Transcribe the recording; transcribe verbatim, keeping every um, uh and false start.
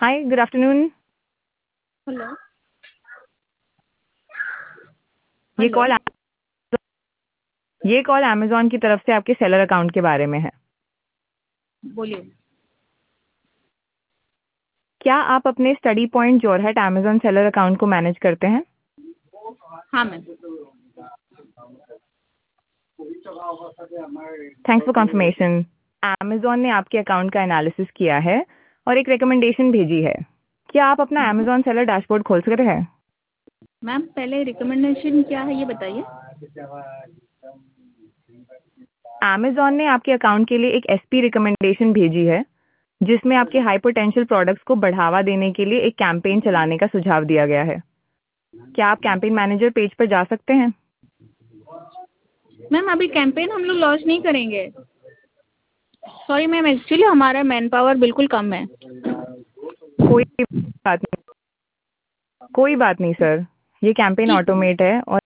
हाय, good afternoon. Hello. ये hello. Call ये call Amazon की तरफ से आपके सेलर अकाउंट के बारे में है। बोलिए। क्या आप अपने study point Jorhat Amazon seller account को मैनेज करते हैं? हाँ ma'am. Thanks for confirmation. Amazon ने आपके अकाउंट का एनालिसिस किया है और एक रिकमेंडेशन भेजी है। क्या आप अपना अमेज़न सेलर डैशबोर्ड खोल सकते हैं? मैम पहले रिकमेंडेशन क्या है ये बताइए। अमेज़न ने आपके अकाउंट के लिए एक एसपी रिकमेंडेशन भेजी है, जिसमें आपके हाई पोटेंशियल प्रोडक्ट्स को बढ़ावा देने के लिए एक कैंपेन चलाने का सुझाव दिया गया है। क्या आप कैंपेन मैनेजर पेज पर जा सकते हैं? मैम अभी कैंपेन हम लोग लॉन्च नहीं करेंगे। सॉरी मैम, एक्चुअली हमारा मैन पावर बिल्कुल कम है। कोई बात नहीं कोई बात नहीं सर, ये कैंपेन ठीक है। ऑटोमेट है और